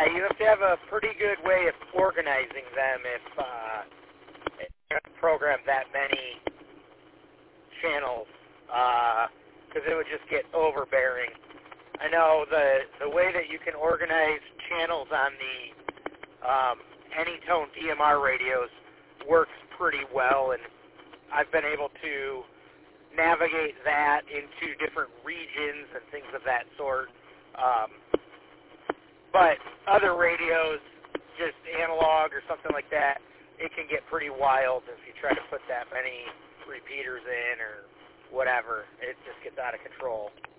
Yeah, you have to have a pretty good way of organizing them if you program that many channels, because it would just get overbearing. I know the way that you can organize channels on the Anytone DMR radios works pretty well, and I've been able to navigate that into different regions and things of that sort. But other radios, just analog or something like that, it can get pretty wild if you try to put that many repeaters in or whatever. It just gets out of control.